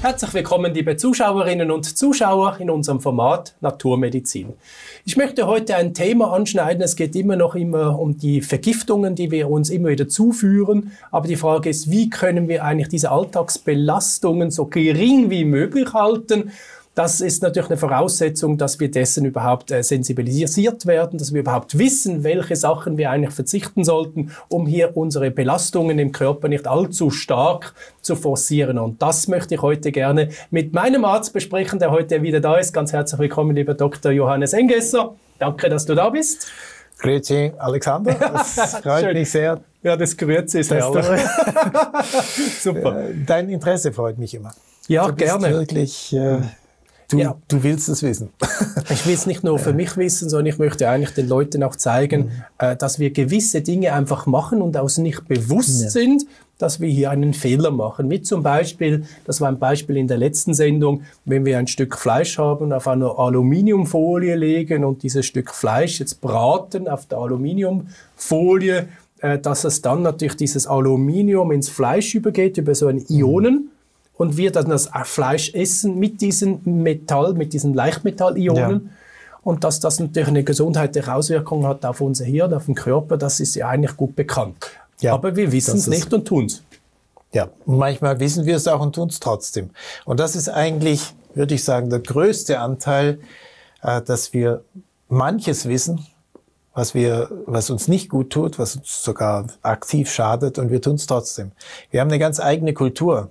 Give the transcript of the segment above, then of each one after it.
Herzlich willkommen, liebe Zuschauerinnen und Zuschauer in unserem Format Naturmedizin. Ich möchte heute ein Thema anschneiden. Es geht immer um die Vergiftungen, die wir uns immer wieder zuführen. Aber die Frage ist, wie können wir eigentlich diese Alltagsbelastungen so gering wie möglich halten? Das ist natürlich eine Voraussetzung, dass wir dessen überhaupt sensibilisiert werden, dass wir überhaupt wissen, welche Sachen wir eigentlich verzichten sollten, um hier unsere Belastungen im Körper nicht allzu stark zu forcieren. Und das möchte ich heute gerne mit meinem Arzt besprechen, der heute wieder da ist. Ganz herzlich willkommen, lieber Dr. Johannes Engesser. Danke, dass du da bist. Grüezi, Alexander. Das freut mich sehr. Ja, das Grüezi ist herrlich. Super. Dein Interesse freut mich immer. Ja, du bist gerne. Wirklich... Du willst es wissen. Ich will es nicht nur für mich wissen, sondern ich möchte eigentlich den Leuten auch zeigen, dass wir gewisse Dinge einfach machen und aus nicht bewusst sind, dass wir hier einen Fehler machen. Wie zum Beispiel, das war ein Beispiel in der letzten Sendung, wenn wir ein Stück Fleisch haben, auf eine Aluminiumfolie legen und dieses Stück Fleisch jetzt braten auf der Aluminiumfolie, dass es dann natürlich dieses Aluminium ins Fleisch übergeht, über so einen Ionen. Und wir dann das Fleisch essen mit diesen Leichtmetallionen. Ja. Und dass das natürlich eine gesundheitliche Auswirkung hat auf unser Hirn, auf den Körper, das ist ja eigentlich gut bekannt. Ja, aber wir wissen es nicht und tun es. Ja, manchmal wissen wir es auch und tun es trotzdem. Und das ist eigentlich, würde ich sagen, der größte Anteil, dass wir manches wissen, was uns nicht gut tut, was uns sogar aktiv schadet, und wir tun es trotzdem. Wir haben eine ganz eigene Kultur.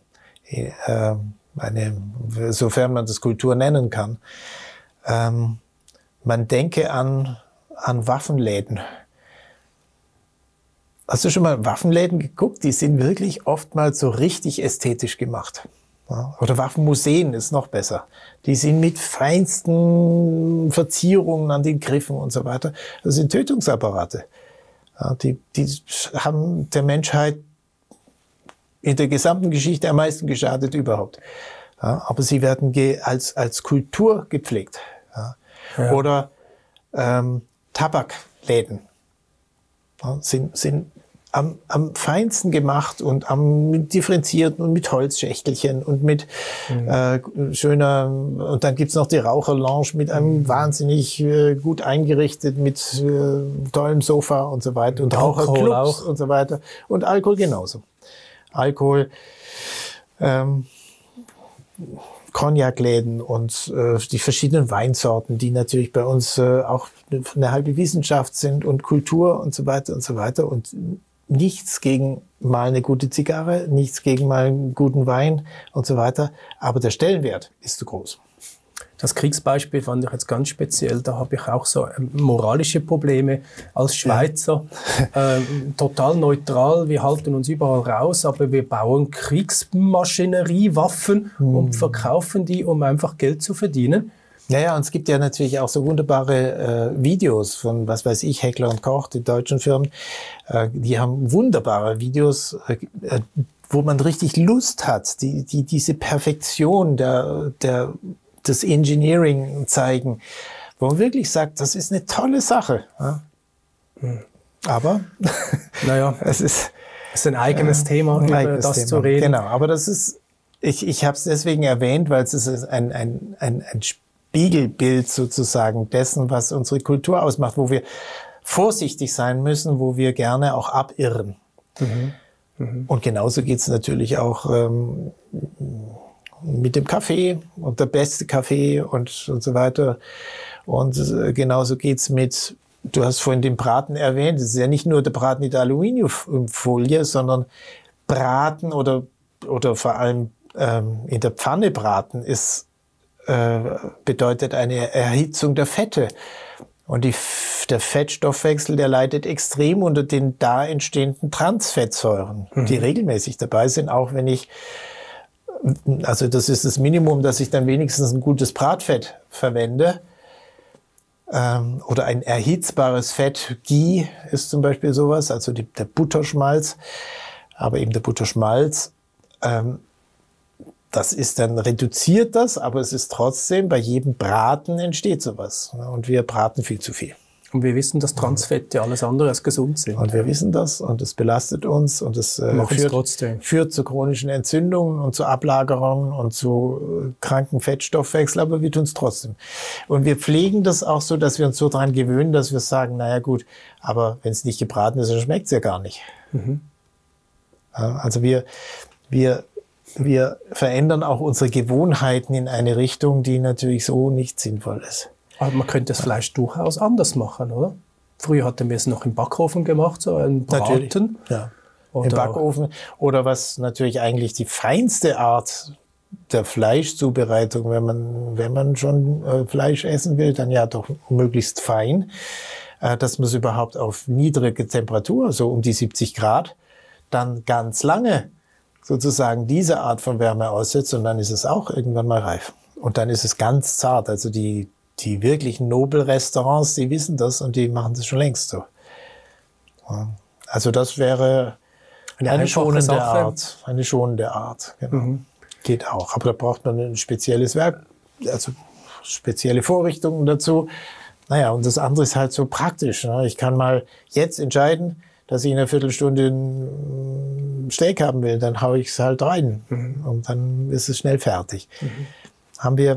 Sofern man das Kultur nennen kann. Man denke an Waffenläden. Hast du schon mal Waffenläden geguckt? Die sind wirklich oftmals so richtig ästhetisch gemacht. Ja? Oder Waffenmuseen ist noch besser. Die sind mit feinsten Verzierungen an den Griffen und so weiter. Das sind Tötungsapparate. Ja, die haben der Menschheit in der gesamten Geschichte am meisten geschadet überhaupt. Ja, aber sie werden als Kultur gepflegt. Ja. Ja. Oder Tabakläden sind am feinsten gemacht und am differenzierten und mit Holzschächtelchen und mit schöner, und dann gibt's noch die Raucherlounge mit einem wahnsinnig gut eingerichtet, mit tollem Sofa und so weiter und Raucherclubs und so weiter und Alkohol genauso. Alkohol, Cognac-Läden und die verschiedenen Weinsorten, die natürlich bei uns auch eine halbe Wissenschaft sind und Kultur und so weiter und so weiter. Und nichts gegen mal eine gute Zigarre, nichts gegen mal einen guten Wein und so weiter. Aber der Stellenwert ist zu groß. Das Kriegsbeispiel fand ich jetzt ganz speziell. Da habe ich auch so moralische Probleme als Schweizer. Ja. Total neutral, wir halten uns überall raus, aber wir bauen Kriegsmaschinerie, Waffen und verkaufen die, um einfach Geld zu verdienen. Ja, und es gibt ja natürlich auch so wunderbare Videos von, was weiß ich, Heckler und Koch, die deutschen Firmen. Die haben wunderbare Videos, wo man richtig Lust hat, diese Perfektion das Engineering zeigen, wo man wirklich sagt, das ist eine tolle Sache. Ja? Aber naja, es ist ein eigenes Thema, über das Thema zu reden. Genau, aber das ist, ich habe es deswegen erwähnt, weil es ist ein Spiegelbild sozusagen dessen, was unsere Kultur ausmacht, wo wir vorsichtig sein müssen, wo wir gerne auch abirren. Und genauso geht's natürlich auch mit dem Kaffee und der beste Kaffee und so weiter. Und genauso geht's mit, du hast vorhin den Braten erwähnt, es ist ja nicht nur der Braten mit der Aluminiumfolie, sondern Braten oder vor allem in der Pfanne braten bedeutet eine Erhitzung der Fette. Und der Fettstoffwechsel, der leidet extrem unter den da entstehenden Transfettsäuren, die regelmäßig dabei sind, auch wenn also das ist das Minimum, dass ich dann wenigstens ein gutes Bratfett verwende. Oder ein erhitzbares Fett. Ghee ist zum Beispiel sowas, also der Butterschmalz. Aber eben der Butterschmalz, das ist dann reduziert das, aber es ist trotzdem, bei jedem Braten entsteht sowas. Und wir braten viel zu viel. Und wir wissen, dass Transfette alles andere als gesund sind. Und wir wissen das und es belastet uns und es führt zu chronischen Entzündungen und zu Ablagerungen und zu kranken Fettstoffwechsel, aber wir tun es trotzdem. Und wir pflegen das auch so, dass wir uns so dran gewöhnen, dass wir sagen, naja gut, aber wenn es nicht gebraten ist, dann schmeckt es ja gar nicht. Mhm. Ja, also wir verändern auch unsere Gewohnheiten in eine Richtung, die natürlich so nicht sinnvoll ist. Aber man könnte das Fleisch durchaus anders machen, oder? Früher hatten wir es noch im Backofen gemacht, so einen Braten. Natürlich, ja. Im Backofen. Oder was natürlich eigentlich die feinste Art der Fleischzubereitung, wenn man schon Fleisch essen will, dann ja doch möglichst fein, dass man es überhaupt auf niedrige Temperatur, so um die 70 Grad, dann ganz lange sozusagen diese Art von Wärme aussetzt und dann ist es auch irgendwann mal reif. Und dann ist es ganz zart, also die wirklichen Nobelrestaurants, die wissen das und die machen das schon längst so. Also das wäre eine schonende Art. Eine schonende Art, genau. Mhm. Geht auch. Aber da braucht man ein spezielles Werk, also spezielle Vorrichtungen dazu. Naja, und das andere ist halt so praktisch. Ne? Ich kann mal jetzt entscheiden, dass ich in einer Viertelstunde ein Steak haben will, dann haue ich es halt rein. Mhm. Und dann ist es schnell fertig. Mhm. Haben wir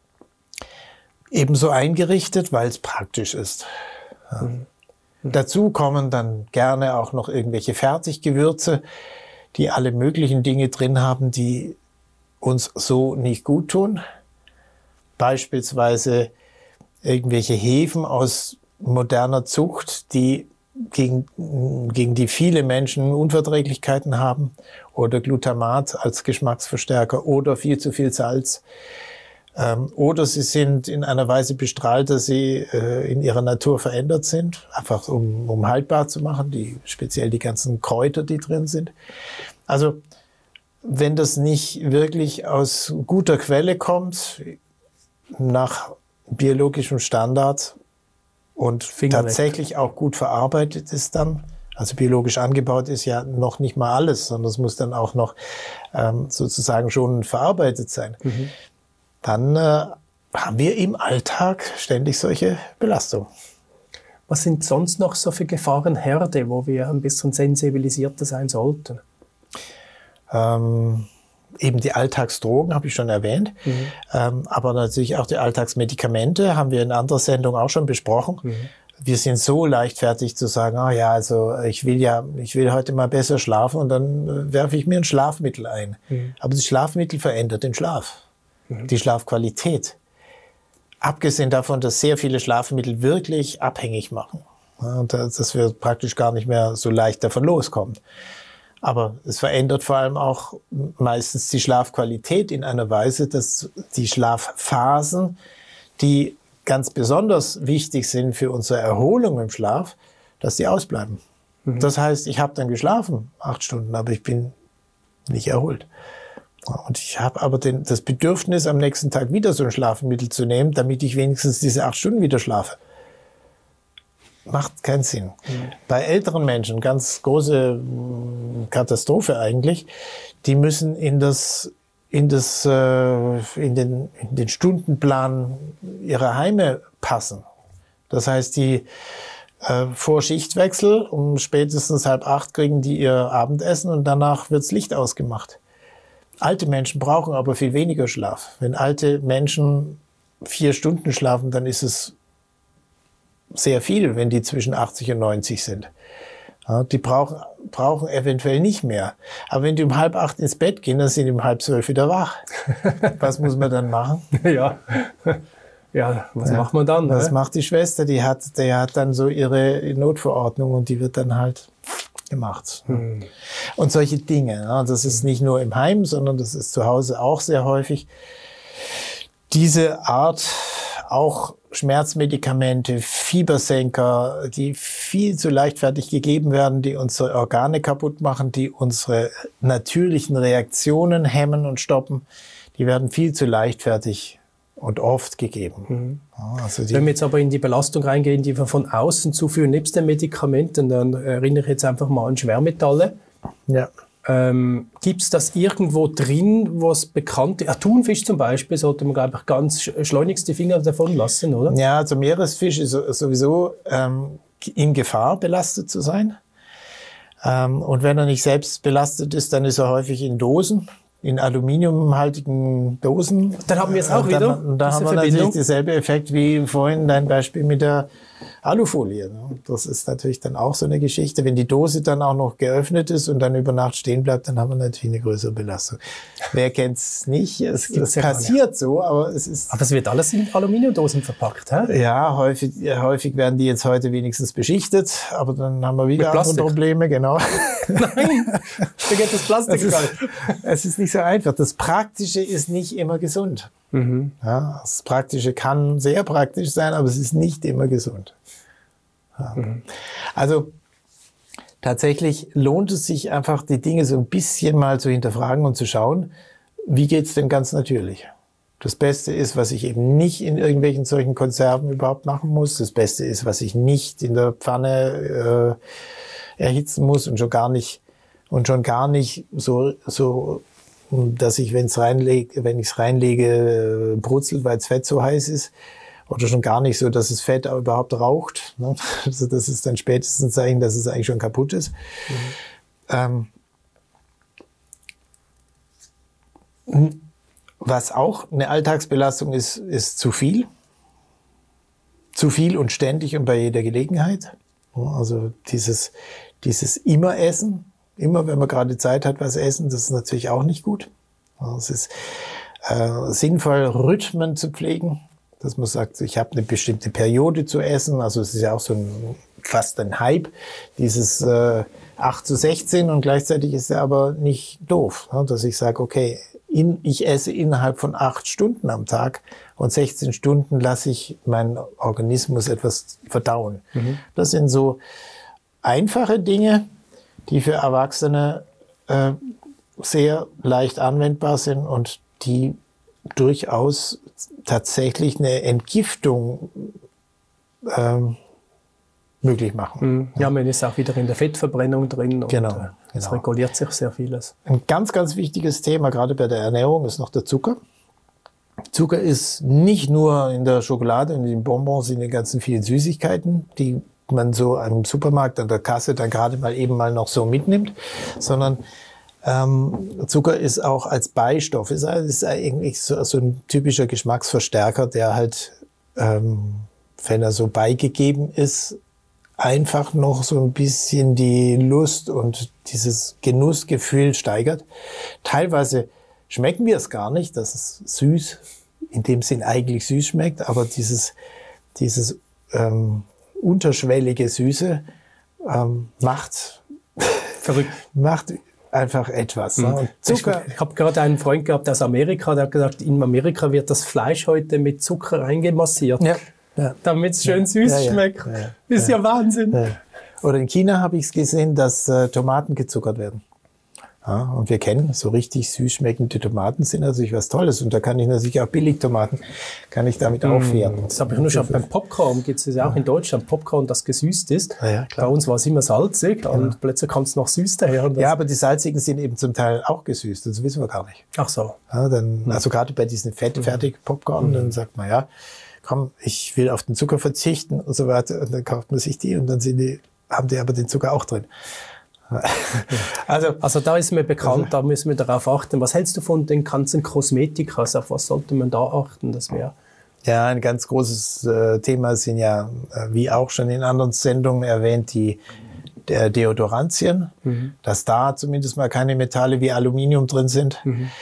ebenso eingerichtet, weil es praktisch ist. Ja. Mhm. Dazu kommen dann gerne auch noch irgendwelche Fertiggewürze, die alle möglichen Dinge drin haben, die uns so nicht gut tun. Beispielsweise irgendwelche Hefen aus moderner Zucht, die gegen die viele Menschen Unverträglichkeiten haben, oder Glutamat als Geschmacksverstärker oder viel zu viel Salz. Oder sie sind in einer Weise bestrahlt, dass sie in ihrer Natur verändert sind, einfach um haltbar zu machen, speziell die ganzen Kräuter, die drin sind. Also wenn das nicht wirklich aus guter Quelle kommt, nach biologischem Standard und tatsächlich auch gut verarbeitet ist dann, also biologisch angebaut ist ja noch nicht mal alles, sondern es muss dann auch noch sozusagen schon verarbeitet sein. Mhm. Dann haben wir im Alltag ständig solche Belastungen. Was sind sonst noch so für Gefahrenherde, wo wir ein bisschen sensibilisierter sein sollten? Eben die Alltagsdrogen, habe ich schon erwähnt. Mhm. Aber natürlich auch die Alltagsmedikamente, haben wir in anderer Sendung auch schon besprochen. Mhm. Wir sind so leichtfertig zu sagen, also ich will heute mal besser schlafen und dann werfe ich mir ein Schlafmittel ein. Mhm. Aber das Schlafmittel verändert den Schlaf. Die Schlafqualität. Abgesehen davon, dass sehr viele Schlafmittel wirklich abhängig machen. Und dass wir praktisch gar nicht mehr so leicht davon loskommen. Aber es verändert vor allem auch meistens die Schlafqualität in einer Weise, dass die Schlafphasen, die ganz besonders wichtig sind für unsere Erholung im Schlaf, dass die ausbleiben. Mhm. Das heißt, ich habe dann geschlafen, 8 Stunden, aber ich bin nicht erholt. Und ich habe aber das Bedürfnis, am nächsten Tag wieder so ein Schlafmittel zu nehmen, damit ich wenigstens diese 8 Stunden wieder schlafe. Macht keinen Sinn. Mhm. Bei älteren Menschen, ganz große Katastrophe eigentlich, die müssen in den Stundenplan ihrer Heime passen. Das heißt, die vor Schichtwechsel um spätestens 7:30 kriegen die ihr Abendessen und danach wirds Licht ausgemacht. Alte Menschen brauchen aber viel weniger Schlaf. Wenn alte Menschen 4 Stunden schlafen, dann ist es sehr viel, wenn die zwischen 80 und 90 sind. Ja, die brauchen eventuell nicht mehr. Aber wenn die um 7:30 ins Bett gehen, dann sind die um 11:30 wieder wach. Was muss man dann machen? Ja, was macht man dann? Was macht die Schwester? Die hat dann so ihre Notverordnung und die wird dann halt gemacht. Und solche Dinge. Ja, das ist nicht nur im Heim, sondern das ist zu Hause auch sehr häufig. Diese Art, auch Schmerzmedikamente, Fiebersenker, die viel zu leichtfertig gegeben werden, die unsere Organe kaputt machen, die unsere natürlichen Reaktionen hemmen und stoppen, die werden viel zu leichtfertig und oft gegeben. Also wenn wir jetzt aber in die Belastung reingehen, die wir von außen zuführen, nebst den Medikamenten, dann erinnere ich jetzt einfach mal an Schwermetalle. Ja. Gibt es das irgendwo drin, was bekannt ist? Thunfisch zum Beispiel sollte man, glaube ich, ganz schleunigst die Finger davon lassen, oder? Ja, also Meeresfisch ist sowieso in Gefahr, belastet zu sein. Und wenn er nicht selbst belastet ist, dann ist er häufig in Dosen, in aluminiumhaltigen Dosen. Dann haben wir es auch wieder. Da haben wir natürlich denselben Effekt wie vorhin dein Beispiel mit der Alufolie. Das ist natürlich dann auch so eine Geschichte. Wenn die Dose dann auch noch geöffnet ist und dann über Nacht stehen bleibt, dann haben wir natürlich eine größere Belastung. Wer kennt's nicht? Es passiert so, aber es ist... Aber es wird alles in Aluminiumdosen verpackt, hä? Ja, häufig werden die jetzt heute wenigstens beschichtet, aber dann haben wir wieder andere Probleme, genau. Nein, da geht das Plastik es ist nicht so einfach. Das Praktische ist nicht immer gesund. Ja, das Praktische kann sehr praktisch sein, aber es ist nicht immer gesund. Ja. Also tatsächlich lohnt es sich einfach, die Dinge so ein bisschen mal zu hinterfragen und zu schauen, wie geht's denn ganz natürlich? Das Beste ist, was ich eben nicht in irgendwelchen solchen Konserven überhaupt machen muss. Das Beste ist, was ich nicht in der Pfanne erhitzen muss und schon gar nicht so dass ich, wenn ich es reinlege, brutzelt, weil das Fett so heiß ist. Oder schon gar nicht so, dass das Fett auch überhaupt raucht. Also das ist dann spätestens ein Zeichen, dass es eigentlich schon kaputt ist. Was auch eine Alltagsbelastung ist, ist zu viel. Zu viel und ständig und bei jeder Gelegenheit. Also dieses immer Essen. Immer, wenn man gerade Zeit hat, was essen, das ist natürlich auch nicht gut. Es ist sinnvoll, Rhythmen zu pflegen, dass man sagt, ich habe eine bestimmte Periode zu essen. Also es ist ja auch fast ein Hype, dieses 8:16 und gleichzeitig ist er aber nicht doof, dass ich sage, okay, ich esse innerhalb von 8 Stunden am Tag und 16 Stunden lasse ich meinen Organismus etwas verdauen. Das sind so einfache Dinge, die für Erwachsene sehr leicht anwendbar sind und die durchaus tatsächlich eine Entgiftung möglich machen. Ja, man ist auch wieder in der Fettverbrennung drin und genau. es reguliert sich sehr vieles. Ein ganz, ganz wichtiges Thema, gerade bei der Ernährung, ist noch der Zucker. Zucker ist nicht nur in der Schokolade und in den Bonbons, in den ganzen vielen Süßigkeiten, die man so am Supermarkt an der Kasse dann gerade mal noch so mitnimmt, sondern Zucker ist auch als Beistoff, ist eigentlich so ein typischer Geschmacksverstärker, der halt, wenn er so beigegeben ist, einfach noch so ein bisschen die Lust und dieses Genussgefühl steigert. Teilweise schmecken wir es gar nicht, dass es süß, in dem Sinn eigentlich süß schmeckt, aber dieses unterschwellige Süße macht einfach etwas. Ne? Und Zucker. Ich habe gerade einen Freund gehabt aus Amerika, der hat gesagt, in Amerika wird das Fleisch heute mit Zucker reingemassiert, damit es schön süß schmeckt. Ist ja Wahnsinn. Ja. Oder in China habe ich es gesehen, dass Tomaten gezuckert werden. Ja, und wir kennen, so richtig süß schmeckende Tomaten sind natürlich was Tolles. Und da kann ich natürlich auch Billigtomaten, kann ich damit aufwärmen. Das habe ich nur schon beim Popcorn, gibt es ja auch in Deutschland, Popcorn, das gesüßt ist. Ja, bei uns war es immer salzig und plötzlich kommt es noch süß daher. Ja, aber die salzigen sind eben zum Teil auch gesüßt, das wissen wir gar nicht. Ach so. Ja, also gerade bei diesen Fertig-Popcorn, dann sagt man, ja, komm, ich will auf den Zucker verzichten und so weiter. Und dann kauft man sich die und dann haben die aber den Zucker auch drin. Also da ist mir bekannt, da müssen wir darauf achten. Was hältst du von den ganzen Kosmetika? Also auf was sollte man da achten? Das wäre ja ein ganz großes Thema, sind ja, wie auch schon in anderen Sendungen erwähnt, der Deodorantien, dass da zumindest mal keine Metalle wie Aluminium drin sind.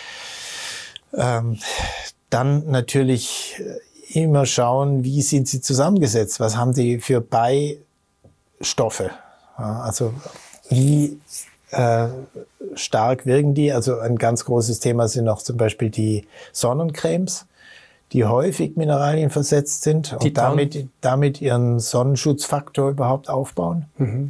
Dann natürlich immer schauen, wie sind sie zusammengesetzt? Was haben die für Beistoffe? Ja, also wie stark wirken die? Also ein ganz großes Thema sind auch zum Beispiel die Sonnencremes, die häufig Mineralien versetzt sind und damit ihren Sonnenschutzfaktor überhaupt aufbauen.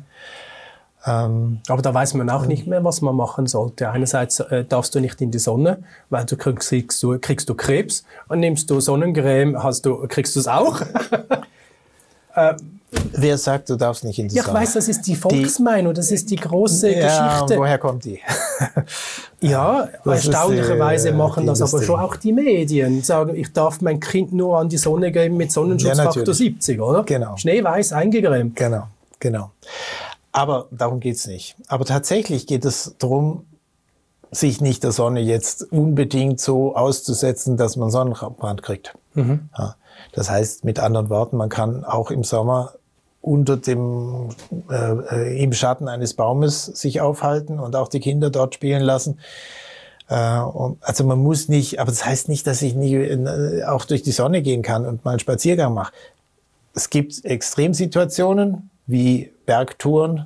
Aber da weiß man auch nicht mehr, was man machen sollte. Einerseits darfst du nicht in die Sonne, weil du kriegst du Krebs, und nimmst du Sonnencreme, kriegst du es auch. Wer sagt, du darfst nicht in die Ja, Sonne? ich weiß, das ist die Volksmeinung, das ist die große Geschichte. Und woher kommt die? Ja, Das erstaunlicherweise ist, machen das aber Industrie. schon auch die Medien. Sagen, ich darf mein Kind nur an die Sonne geben mit Sonnenschutzfaktor natürlich. 70, oder? Genau. Schneeweiß eingecremt. Genau. Aber darum geht's nicht. Aber tatsächlich geht es darum, sich nicht der Sonne jetzt unbedingt so auszusetzen, dass man Sonnenbrand kriegt. Ja. Das heißt, mit anderen Worten, man kann auch im Sommer unter dem, im Schatten eines Baumes sich aufhalten und auch die Kinder dort spielen lassen. Also man muss nicht, aber das heißt nicht, dass ich nie auch durch die Sonne gehen kann und mal einen Spaziergang mache. Es gibt Extremsituationen wie Bergtouren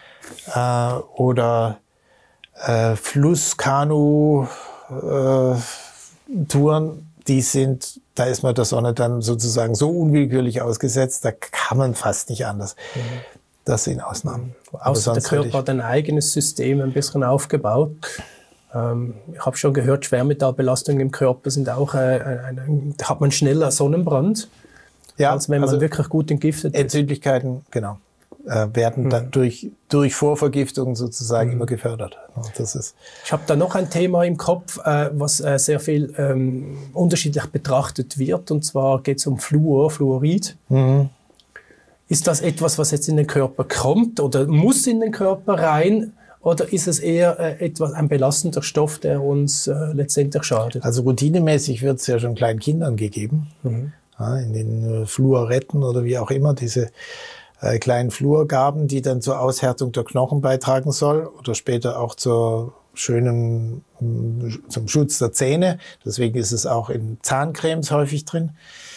oder Flusskanu-Touren, da ist man der Sonne dann sozusagen so unwillkürlich ausgesetzt, da kann man fast nicht anders. Das sind Ausnahmen. Außer der Körper hat ein eigenes System ein bisschen aufgebaut. Ich habe schon gehört, Schwermetallbelastungen im Körper sind auch, hat man schneller Sonnenbrand, als wenn man wirklich gut entgiftet ist. Entzündlichkeiten, genau, werden dann durch Vorvergiftung sozusagen immer gefördert. Das ist Ich habe da noch ein Thema im Kopf, was sehr viel unterschiedlich betrachtet wird, und zwar geht es um Fluorid. Ist das etwas, was jetzt in den Körper kommt oder muss in den Körper rein, oder ist es eher ein belastender Stoff, der uns letztendlich schadet? Also routinemäßig wird es ja schon kleinen Kindern gegeben, ja, in den Fluoretten oder wie auch immer, diese kleinen Fluorgaben, die dann zur Aushärtung der Knochen beitragen soll oder später auch zum Schutz der Zähne. Deswegen ist es auch in Zahncremes häufig drin.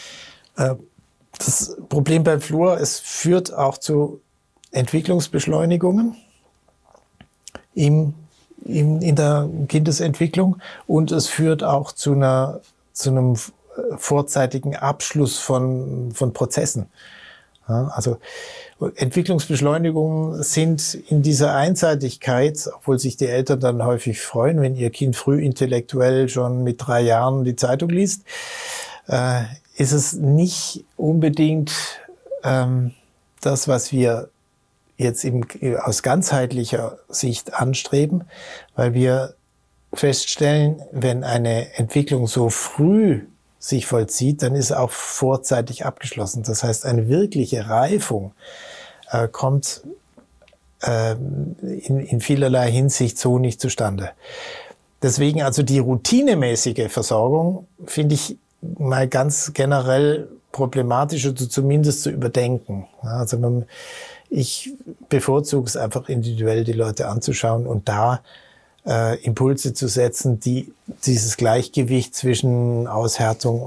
Das Problem beim Fluor, es führt auch zu Entwicklungsbeschleunigungen in der Kindesentwicklung, und es führt auch zu einem vorzeitigen Abschluss von Prozessen. Ja, also Entwicklungsbeschleunigungen sind in dieser Einseitigkeit, obwohl sich die Eltern dann häufig freuen, wenn ihr Kind früh intellektuell schon mit 3 Jahren die Zeitung liest, ist es nicht unbedingt das, was wir jetzt aus ganzheitlicher Sicht anstreben, weil wir feststellen, wenn eine Entwicklung so früh sich vollzieht, dann ist auch vorzeitig abgeschlossen. Das heißt, eine wirkliche Reifung kommt in vielerlei Hinsicht so nicht zustande. Deswegen also die routinemäßige Versorgung finde ich mal ganz generell problematisch oder zumindest zu überdenken. Also ich bevorzuge es einfach individuell, die Leute anzuschauen und da Impulse zu setzen, die dieses Gleichgewicht zwischen Aushärtung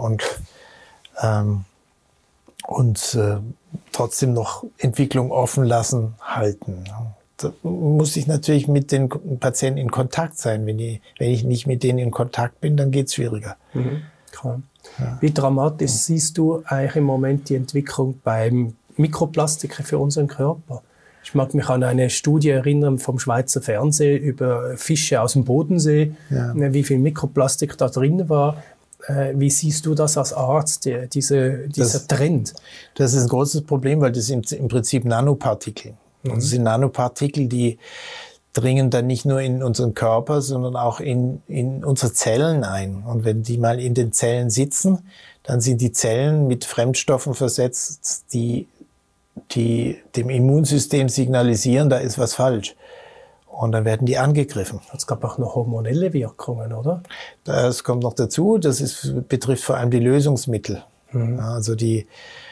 und trotzdem noch Entwicklung offen lassen, halten. Da muss ich natürlich mit den Patienten in Kontakt sein. Wenn ich nicht mit denen in Kontakt bin, dann geht es schwieriger. Klar. Ja. Wie dramatisch siehst du eigentlich im Moment die Entwicklung beim Mikroplastik für unseren Körper? Ich mag mich an eine Studie erinnern vom Schweizer Fernsehen über Fische aus dem Bodensee, wie viel Mikroplastik da drin war. Wie siehst du das als Arzt, dieser Trend? Das ist ein großes Problem, weil das sind im Prinzip Nanopartikel. Und das sind Nanopartikel, die dringen dann nicht nur in unseren Körper, sondern auch in unsere Zellen ein. Und wenn die mal in den Zellen sitzen, dann sind die Zellen mit Fremdstoffen versetzt, die dem Immunsystem signalisieren, da ist was falsch. Und dann werden die angegriffen. Es gab auch noch hormonelle Wirkungen, oder? Das kommt noch dazu. Das betrifft vor allem die Lösungsmittel. Also die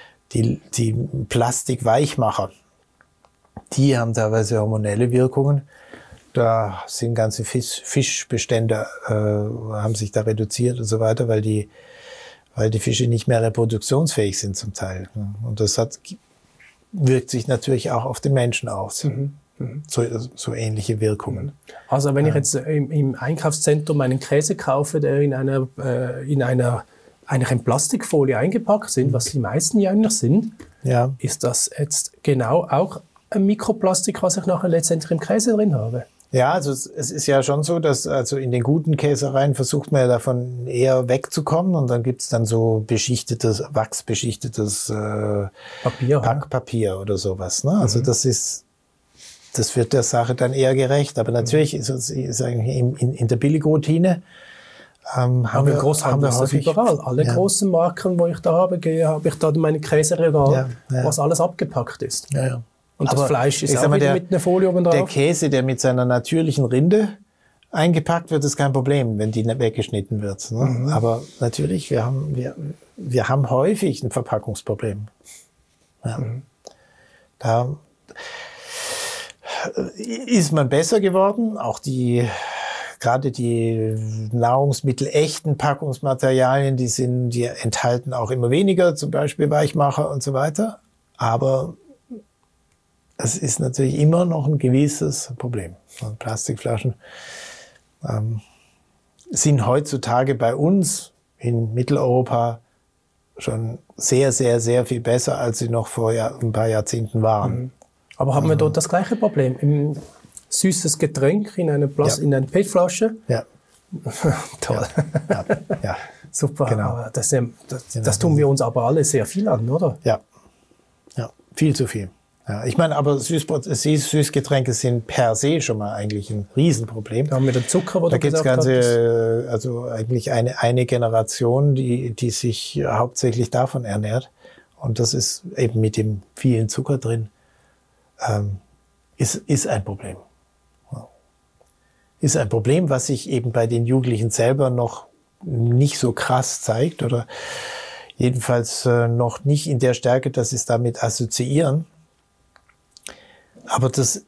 Plastikweichmacher. Die haben teilweise hormonelle Wirkungen. Da sind ganze Fischbestände, haben sich da reduziert und so weiter, weil die Fische nicht mehr reproduktionsfähig sind zum Teil. Und das wirkt sich natürlich auch auf den Menschen aus. So ähnliche Wirkungen. Also wenn ich jetzt im Einkaufszentrum einen Käse kaufe, der in einer eigentlich in Plastikfolie eingepackt sind, was die meisten ja eigentlich sind, ist das jetzt genau auch ein Mikroplastik, was ich nachher letztendlich im Käse drin habe? Ja, also es ist ja schon so, dass also in den guten Käsereien versucht man ja davon eher wegzukommen und dann gibt's dann so wachsbeschichtetes Papier, Backpapier oder sowas. Ne? Also das wird der Sache dann eher gerecht. Aber natürlich ist eigentlich in der Billigroutine haben wir häufig überall. Alle großen Marken, wo ich da habe ich da meine Käseregal, was alles abgepackt ist. Ja, ja. Und das Fleisch ist auch wieder mit einer Folie oben drauf. Der Käse, der mit seiner natürlichen Rinde eingepackt wird, ist kein Problem, wenn die nicht weggeschnitten wird. Ne? Aber natürlich, wir haben häufig ein Verpackungsproblem. Ja. Da ist man besser geworden. Auch gerade die nahrungsmittelechten Packungsmaterialien, die enthalten auch immer weniger, zum Beispiel Weichmacher und so weiter. Aber es ist natürlich immer noch ein gewisses Problem. Plastikflaschen sind heutzutage bei uns in Mitteleuropa schon sehr, sehr, sehr viel besser, als sie noch vor ein paar Jahrzehnten waren. Aber haben wir dort das gleiche Problem? Im süßes Getränk in einer PET-Flasche? Ja. Toll. Ja. Super. Genau. Das tun wir uns aber alle sehr viel an, oder? Ja. Viel zu viel. Ja, ich meine, aber Süßgetränke sind per se schon mal eigentlich ein Riesenproblem. Da haben wir den Zucker, wo da gibt es also eigentlich eine Generation, die sich hauptsächlich davon ernährt. Und das ist eben mit dem vielen Zucker drin, ist ein Problem. Ist ein Problem, was sich eben bei den Jugendlichen selber noch nicht so krass zeigt oder jedenfalls noch nicht in der Stärke, dass sie es damit assoziieren. Aber das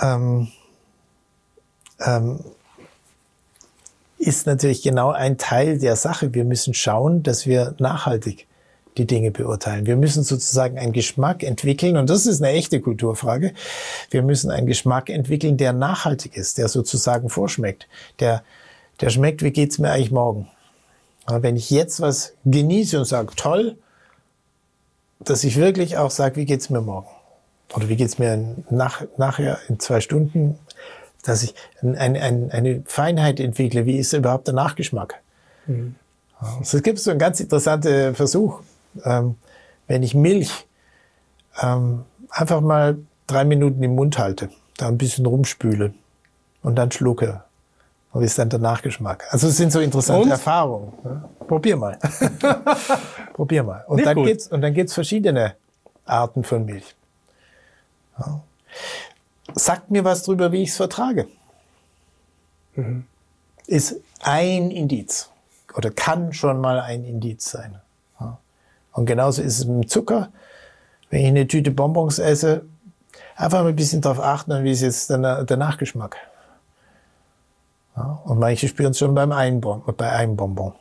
ist natürlich genau ein Teil der Sache. Wir müssen schauen, dass wir nachhaltig die Dinge beurteilen. Wir müssen sozusagen einen Geschmack entwickeln, und das ist eine echte Kulturfrage. Wir müssen einen Geschmack entwickeln, der nachhaltig ist, der sozusagen vorschmeckt. Der schmeckt, wie geht's mir eigentlich morgen? Aber wenn ich jetzt was genieße und sage, toll, dass ich wirklich auch sage, wie geht's mir morgen? Oder wie geht's mir nachher in 2 Stunden, dass ich eine Feinheit entwickle. Wie ist überhaupt der Nachgeschmack? Also es gibt so einen ganz interessanten Versuch. Wenn ich Milch einfach mal 3 Minuten im Mund halte, da ein bisschen rumspüle und dann schlucke. Und wie ist dann der Nachgeschmack? Also es sind so interessante Erfahrungen. Ja? Probier mal. Probier mal. Und dann gibt's verschiedene Arten von Milch. Ja. Sagt mir was drüber, wie ich es vertrage. Ist ein Indiz. Oder kann schon mal ein Indiz sein. Ja. Und genauso ist es mit dem Zucker. Wenn ich eine Tüte Bonbons esse, einfach mal ein bisschen darauf achten, wie ist jetzt der Nachgeschmack. Ja. Und manche spüren es schon bei einem Bonbon.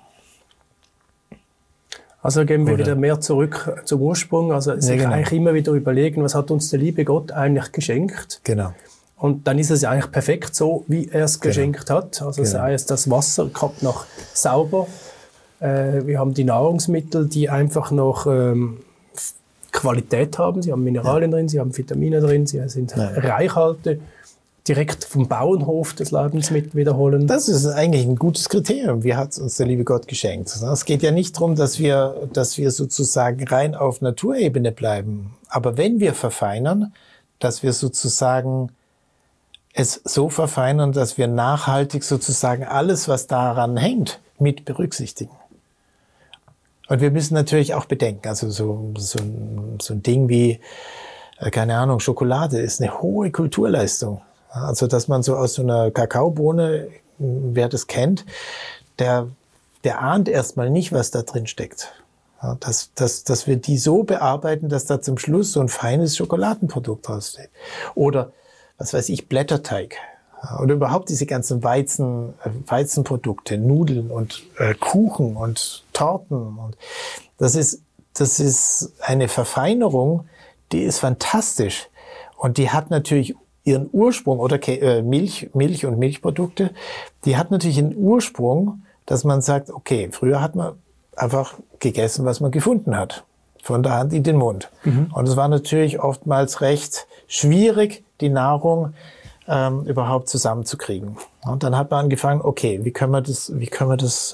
Also gehen wir wieder mehr zurück zum Ursprung. Also sich eigentlich immer wieder überlegen, was hat uns der liebe Gott eigentlich geschenkt. Genau. Und dann ist es ja eigentlich perfekt so, wie er es geschenkt hat. Also sei es das Wasser, kommt noch sauber. Wir haben die Nahrungsmittel, die einfach noch Qualität haben. Sie haben Mineralien drin, sie haben Vitamine drin, sie sind Reichhaltig. Direkt vom Bauernhof des Lebensmittel wiederholen. Das ist eigentlich ein gutes Kriterium. Wie hat uns der liebe Gott geschenkt? Es geht ja nicht darum, dass wir sozusagen rein auf Naturebene bleiben. Aber wenn wir verfeinern, dass wir sozusagen es so verfeinern, dass wir nachhaltig sozusagen alles, was daran hängt, mit berücksichtigen. Und wir müssen natürlich auch bedenken, also so ein Ding wie, keine Ahnung, Schokolade ist eine hohe Kulturleistung. Also, dass man so aus so einer Kakaobohne, wer das kennt, der ahnt erstmal nicht, was da drin steckt. Ja, dass wir die so bearbeiten, dass da zum Schluss so ein feines Schokoladenprodukt raussteht. Oder, was weiß ich, Blätterteig. Oder überhaupt diese ganzen Weizenprodukte, Nudeln und Kuchen und Torten. Und das ist eine Verfeinerung, die ist fantastisch. Und die hat natürlich ihren Ursprung, oder Milch und Milchprodukte, die hat natürlich einen Ursprung, dass man sagt, okay, früher hat man einfach gegessen, was man gefunden hat. Von der Hand in den Mund. Und es war natürlich oftmals recht schwierig, die Nahrung überhaupt zusammenzukriegen. Und dann hat man angefangen, okay, wie können wir das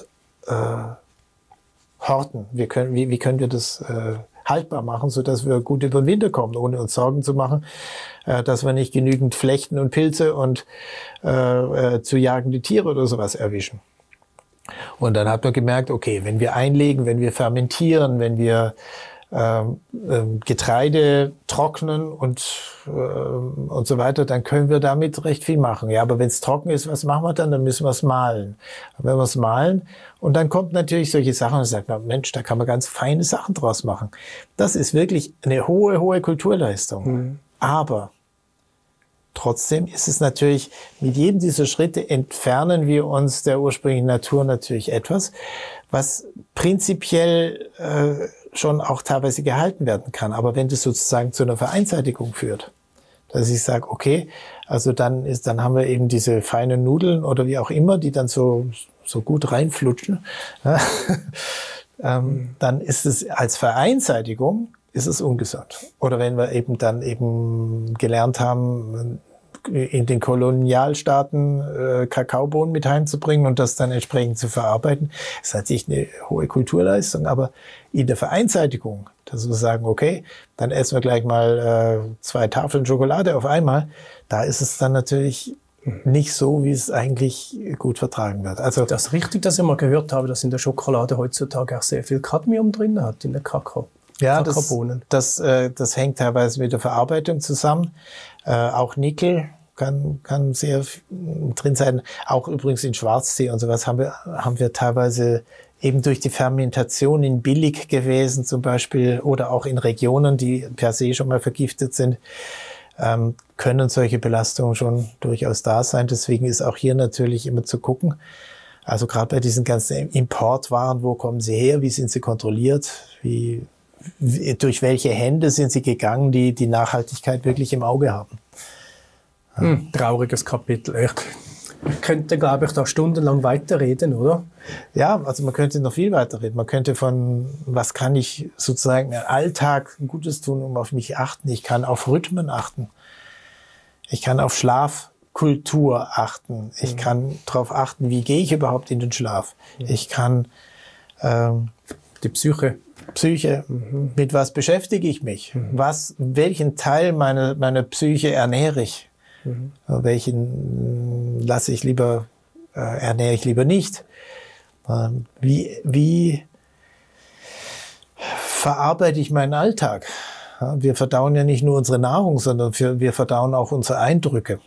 horten? Wie können wir das haltbar machen, sodass wir gut über den Winter kommen, ohne uns Sorgen zu machen, dass wir nicht genügend Flechten und Pilze und zu jagende Tiere oder sowas erwischen. Und dann hat man gemerkt, okay, wenn wir einlegen, wenn wir fermentieren, wenn wir Getreide trocknen und so weiter, dann können wir damit recht viel machen. Ja, aber wenn es trocken ist, was machen wir dann? Dann müssen wir es mahlen. Und wenn wir es mahlen, und dann kommt natürlich solche Sachen und sagt man, Mensch, da kann man ganz feine Sachen draus machen. Das ist wirklich eine hohe Kulturleistung. Mhm. Aber trotzdem ist es natürlich, mit jedem dieser Schritte entfernen wir uns der ursprünglichen Natur natürlich etwas, was prinzipiell schon auch teilweise gehalten werden kann. Aber wenn das sozusagen zu einer Vereinseitigung führt, dass ich sage, okay, also dann haben wir eben diese feinen Nudeln oder wie auch immer, die dann so gut reinflutschen, dann ist es als Vereinseitigung ist es ungesund. Oder wenn wir eben gelernt haben, in den Kolonialstaaten Kakaobohnen mit heimzubringen und das dann entsprechend zu verarbeiten, ist natürlich eine hohe Kulturleistung, aber in der Vereinseitigung, dass wir sagen, okay, dann essen wir gleich mal 2 Tafeln Schokolade auf einmal, da ist es dann natürlich nicht so, wie es eigentlich gut vertragen wird. Also das ist richtig, dass ich mal gehört habe, dass in der Schokolade heutzutage auch sehr viel Cadmium drin hat, in der Kakao. Ja, das hängt teilweise mit der Verarbeitung zusammen. Auch Nickel kann sehr drin sein. Auch übrigens in Schwarztee und sowas haben wir teilweise eben durch die Fermentation in Billiggewäßen zum Beispiel oder auch in Regionen, die per se schon mal vergiftet sind, können solche Belastungen schon durchaus da sein. Deswegen ist auch hier natürlich immer zu gucken. Also gerade bei diesen ganzen Importwaren, wo kommen sie her, wie sind sie kontrolliert, durch welche Hände sind sie gegangen, die die Nachhaltigkeit wirklich im Auge haben. Trauriges Kapitel, echt. Man könnte, glaube ich, da stundenlang weiterreden, oder? Ja, also man könnte noch viel weiterreden. Man könnte was kann ich sozusagen im Alltag Gutes tun, um auf mich achten. Ich kann auf Rhythmen achten. Ich kann auf Schlafkultur achten. Ich kann darauf achten, wie gehe ich überhaupt in den Schlaf. Ich kann die Psyche, mit was beschäftige ich mich? Welchen Teil meiner Psyche ernähre ich? Welchen ernähre ich lieber nicht? Wie verarbeite ich meinen Alltag? Wir verdauen ja nicht nur unsere Nahrung, sondern wir verdauen auch unsere Eindrücke.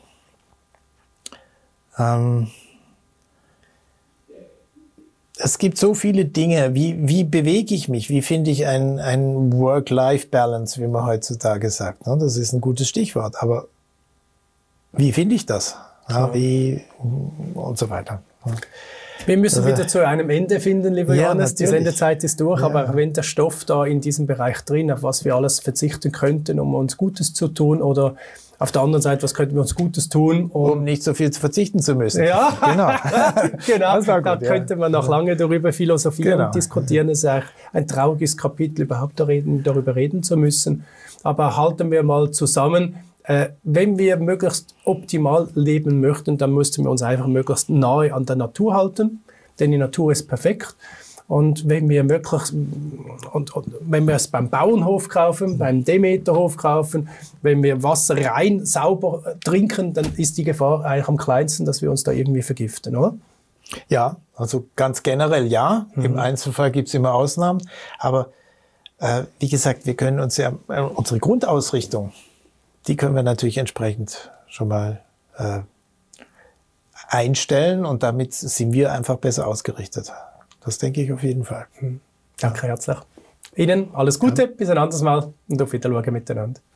Es gibt so viele Dinge. Wie bewege ich mich? Wie finde ich ein Work-Life-Balance, wie man heutzutage sagt? Das ist ein gutes Stichwort. Aber wie finde ich das? Ja, und so weiter. Wir müssen wieder zu einem Ende finden, lieber Johannes. Die Sendezeit ist durch, aber wenn der Stoff da in diesem Bereich drin, auf was wir alles verzichten könnten, um uns Gutes zu tun, oder auf der anderen Seite, was könnten wir uns Gutes tun, um nicht so viel verzichten zu müssen. Ja, genau. Da könnte man noch lange darüber philosophieren und diskutieren. Es ist eigentlich ein trauriges Kapitel, überhaupt darüber reden zu müssen. Aber halten wir mal zusammen. Wenn wir möglichst optimal leben möchten, dann müssten wir uns einfach möglichst nahe an der Natur halten, denn die Natur ist perfekt. Und wenn wir wenn wir es beim Bauernhof kaufen, beim Demeterhof kaufen, wenn wir Wasser rein sauber trinken, dann ist die Gefahr eigentlich am kleinsten, dass wir uns da irgendwie vergiften, oder? Ja, also ganz generell ja. Im Einzelfall gibt es immer Ausnahmen. Aber wie gesagt, wir können uns ja unsere Grundausrichtung, die können wir natürlich entsprechend schon mal einstellen und damit sind wir einfach besser ausgerichtet. Das denke ich auf jeden Fall. Danke herzlich. Ihnen alles Gute, bis ein anderes Mal und auf Wiedersehen miteinander.